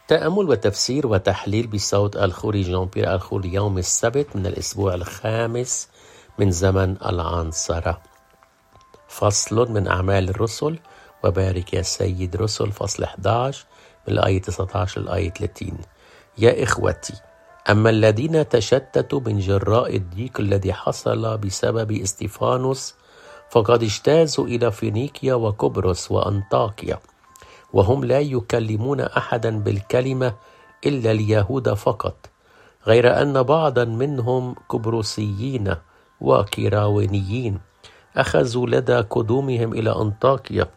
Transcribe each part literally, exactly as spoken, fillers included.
تأمل وتفسير وتحليل بصوت الخوري جان بيير الخوري يوم السبت من الأسبوع الخامس من زمن العنصرة. فصل من أعمال الرسل وبارك يا سيد رسل فصل أحد عشر من الآية تسعة عشر للآية ثلاثين. يا إخوتي، أما الذين تشتتوا من جراء الضيق الذي حصل بسبب استيفانوس فقد اجتازوا إلى فينيقيا وقبرص وأنطاكيا، وهم لا يكلمون أحدا بالكلمة إلا اليهود فقط، غير أن بعضا منهم قبرصيين وكيراونيين أخذوا لدى قدومهم إلى أنطاكيا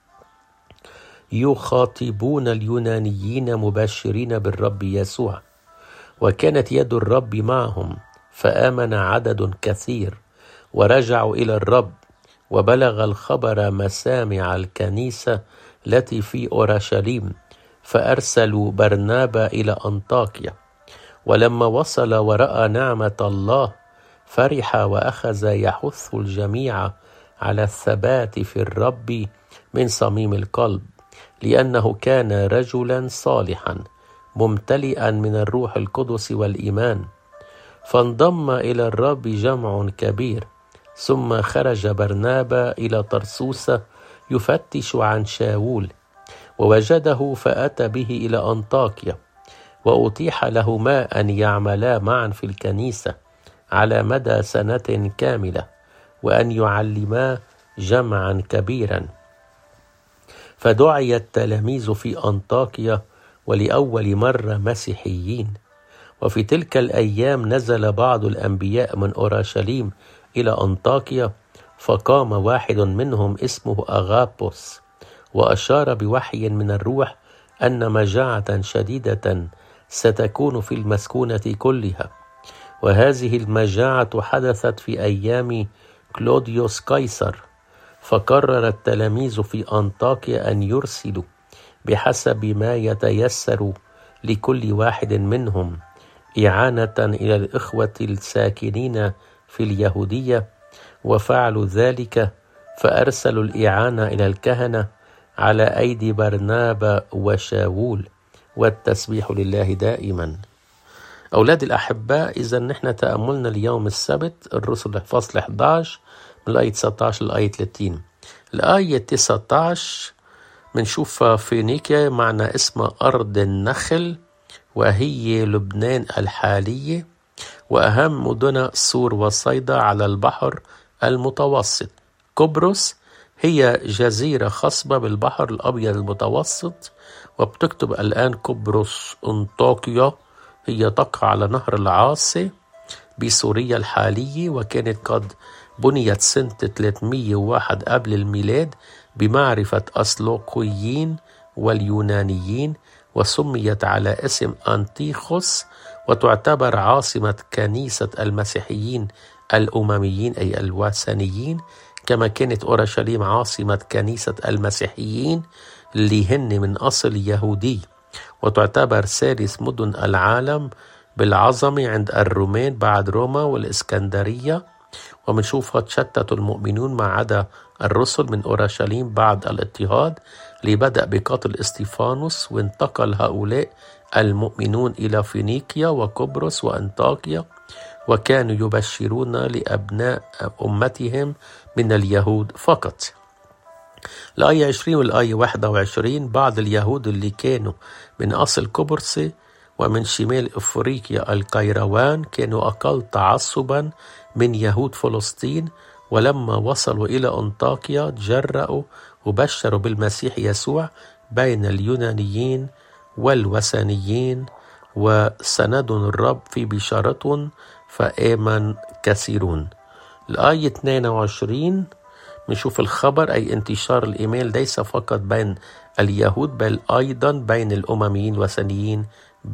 يخاطبون اليونانيين مبشرين بالرب يسوع، وكانت يد الرب معهم، فآمن عدد كثير ورجعوا إلى الرب، وبلغ الخبر مسامع الكنيسة التي في أورشليم، فأرسلوا برنابا إلى أنطاكيا. ولما وصل ورأى نعمة الله فرح وأخذ يحث الجميع على الثبات في الرب من صميم القلب، لأنه كان رجلا صالحا ممتلئا من الروح القدس والإيمان. فانضم إلى الرب جمع كبير، ثم خرج برنابا إلى طرسوس يفتش عن شاول، ووجده فأتى به إلى أنطاكيا، وأتيح لهما أن يعملا معا في الكنيسة على مدى سنة كاملة، وأن يعلما جمعا كبيرا. فدعي التلاميذ في أنطاكيا ولأول مرة مسيحيين. وفي تلك الأيام نزل بعض الأنبياء من أورشليم إلى أنطاكيا، فقام واحد منهم اسمه أغابوس، وأشار بوحي من الروح أن مجاعة شديدة ستكون في المسكونة كلها. وهذه المجاعة حدثت في أيام كلوديوس قيصر، فقرر التلاميذ في أنطاكيا أن يرسلوا بحسب ما يتيسر لكل واحد منهم إعانة إلى الإخوة الساكنين في اليهودية، وفعلوا ذلك، فأرسلوا الإعانة إلى الكهنة على أيدي برنابا وشاول، والتسبيح لله دائما. أولاد الأحباء، إذا نحن تأملنا اليوم السبت الرسل فصل أحد عشر من الآية تسعة عشر للآية ثلاثين. الآية تسعة عشر بنشوف فينيقيا معنى اسم أرض النخل، وهي لبنان الحالية، وأهم مدن سور وصيدا على البحر المتوسط. قبرص هي جزيرة خصبة بالبحر الأبيض المتوسط، وبتكتب الآن قبرص أنطاكيا، هي تقع على نهر العاصي بسوريا الحالية، وكانت قد بنيت سنة ثلاثمئة وواحد قبل الميلاد بمعرفة أسلوقيين واليونانيين، وسميت على اسم أنطيخوس، وتعتبر عاصمة كنيسة المسيحيين الأمميين أي الوثنيين، كما كانت أورشليم عاصمة كنيسة المسيحيين اللي هن من أصل يهودي، وتعتبر ثالث مدن العالم بالعظمة عند الرومان بعد روما والإسكندرية. ومنشوفها تشتت المؤمنون ما عدا الرسل من أورشليم بعد الاضطهاد اللي بدأ بقتل استيفانوس، وانتقل هؤلاء المؤمنون إلى فينيقيا وقبرص وأنطاكيا، وكانوا يبشرون لأبناء أمتهم من اليهود فقط. الآية عشرين والآية واحد وعشرين، بعض اليهود اللي كانوا من أصل قبرص ومن شمال أفريقيا القيروان كانوا أقل تعصبا من يهود فلسطين، ولما وصلوا إلى أنطاكيا تجرأوا وبشروا بالمسيح يسوع بين اليونانيين والوثنيين، وسندوا الرب في بشارتهم فآمن كثيرون. الآية اثنين وعشرين نشوف الخبر أي انتشار الإيمان ليس فقط بين اليهود بل أيضا بين الأمميين الوثنيين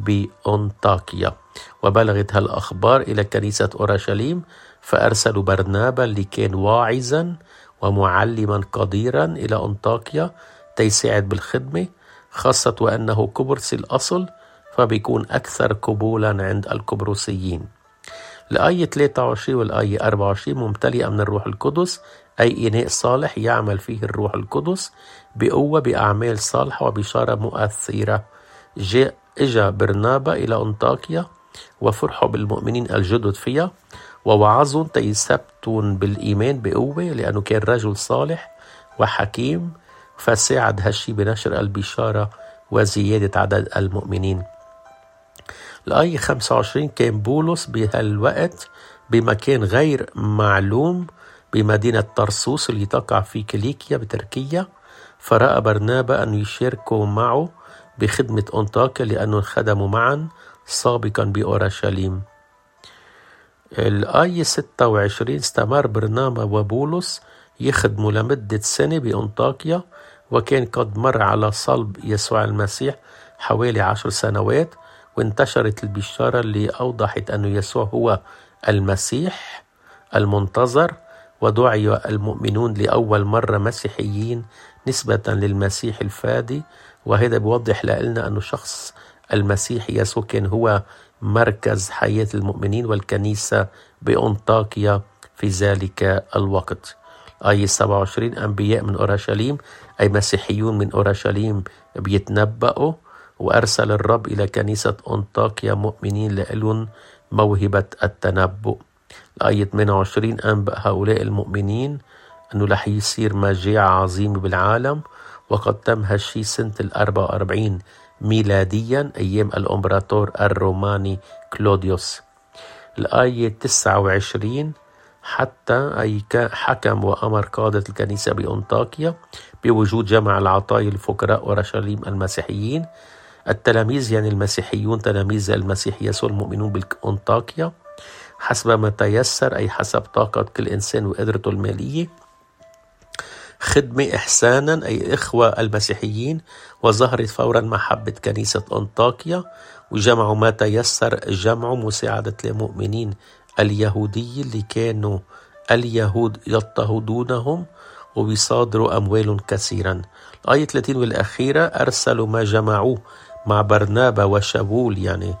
بأنطاكيا. وبلغت هالأخبار إلى كنيسة أورشليم، فأرسلوا برنابا اللي كان واعظا ومعلما قديرا إلى أنطاكيا تيساعد بالخدمة، خاصة وأنه قبرصي الأصل فبيكون أكثر قبولا عند القبرصيين. الآية ثلاثة وعشرين والآية أربعة وعشرين ممتلئة من الروح القدس أي إناء صالح يعمل فيه الروح القدس بقوة بأعمال صالحة وبشارة مؤثرة. جاء إجا برنابا إلى أنطاكيا وفرحوا بالمؤمنين الجدد فيها ووعظوا تيثبتون بالإيمان بقوة، لأنه كان رجل صالح وحكيم، فساعد هالشي بنشر البشارة وزيادة عدد المؤمنين. الآية خمسة وعشرين كان بولس بهالوقت بمكان غير معلوم بمدينة طرسوس اللي تقع في كيليكيا بتركيا، فرأى برنابا أن يشاركوا معه بخدمة أنطاكيا لأنه خدموا معا سابقا بأورشليم. الآية ستة وعشرين استمر برنابا وبولس يخدموا لمدة سنة بأنطاكيا، وكان قد مر على صلب يسوع المسيح حوالي عشر سنوات، وانتشرت البشارة اللي أوضحت أن يسوع هو المسيح المنتظر، ودعي المؤمنون لأول مرة مسيحيين نسبة للمسيح الفادي. وهذا بيوضح لنا أن شخص المسيح يسوع كان هو مركز حياة المؤمنين والكنيسة بأنطاكيا في ذلك الوقت. آية سبعة وعشرين أنبياء من أورشليم أي مسيحيون من أورشليم بيتنبأوا، وأرسل الرب إلى كنيسة أنطاكيا مؤمنين لهم موهبة التنبؤ. الآية ثمانية وعشرين أنبأ هؤلاء المؤمنين أنه رح يصير مجاعة عظيمة بالعالم، وقد تم هالشي سنة الأربعة وأربعين ميلاديا أيام الأمبراطور الروماني كلوديوس. الآية تسعة وعشرين حتى أي حكم وأمر قادة الكنيسة بأنطاكيا بوجود جمع العطايا لفقراء أورشليم المسيحيين. التلاميذ يعني المسيحيون تلاميذ المسيح يسوع المؤمنون بأنطاكيا حسب ما تيسر أي حسب طاقة كل إنسان وقدرته المالية خدمة إحسانا أي إخوة المسيحيين، وظهرت فورا محبة كنيسة أنطاكيا وجمعوا ما تيسر جمعوا مساعدة المؤمنين اليهودي اللي كانوا اليهود يضطهدونهم وبيصادروا أموال كثيرا. الآية ثلاثين والأخيرة أرسلوا ما جمعوه مع برنابا وشاول يعني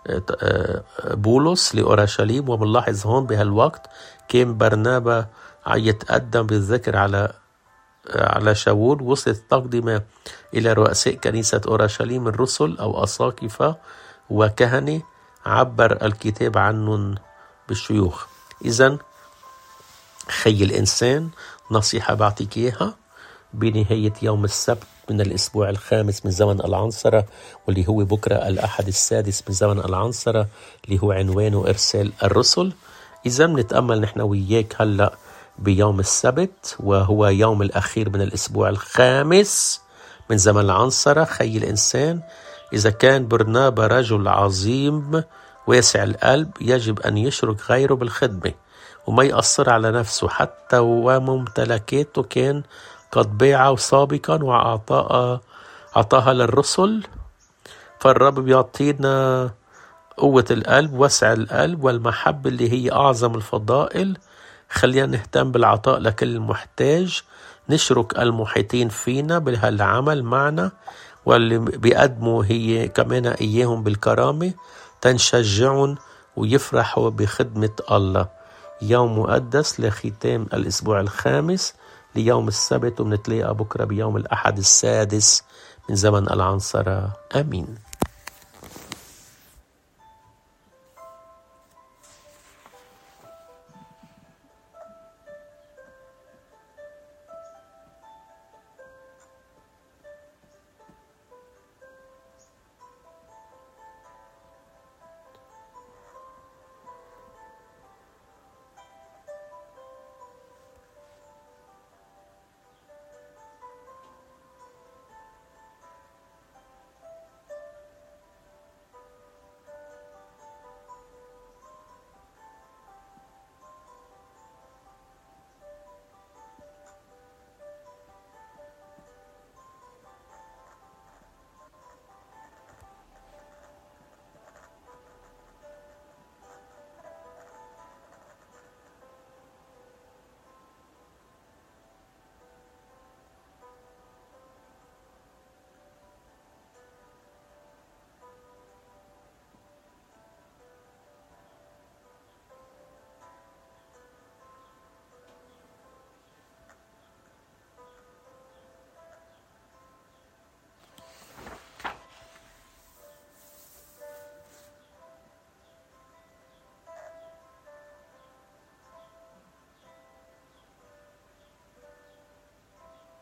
بولس لأورشليم. ومنلاحظ هون بهالوقت كان برنابا يتقدم بالذكر على على شاول. وصلت التقدمة إلى رؤساء كنيسة أورشليم الرسل أو أساقفة وكهنة عبر الكتاب عنهم بالشيوخ. إذن خي الإنسان نصيحة بعطيك إياها بنهاية يوم السبت من الأسبوع الخامس من زمن العنصرة، واللي هو بكرة الأحد السادس من زمن العنصرة اللي هو عنوانه إرسال الرسل. إذا بنتأمل نحن وياك هلأ بيوم السبت وهو يوم الأخير من الأسبوع الخامس من زمن العنصرة. خي الإنسان إذا كان برنابا رجل عظيم واسع القلب يجب أن يشرك غيره بالخدمة وما يأثر على نفسه، حتى وممتلكاته كان قد باعه سابقا وأعطاها أعطاها للرسل. فالرب بيعطينا قوة القلب وسع القلب والمحبة اللي هي أعظم الفضائل. خلينا نهتم بالعطاء لكل المحتاج، نشرك المحيطين فينا بهالعمل معنا، واللي بيقدموا هي كمان إياهم بالكرامة تنشجعون ويفرحوا بخدمة الله. يوم مقدس لختام الأسبوع الخامس ليوم السبت، ونتلاقى بكرة بيوم الأحد السادس من زمن العنصرة. آمين.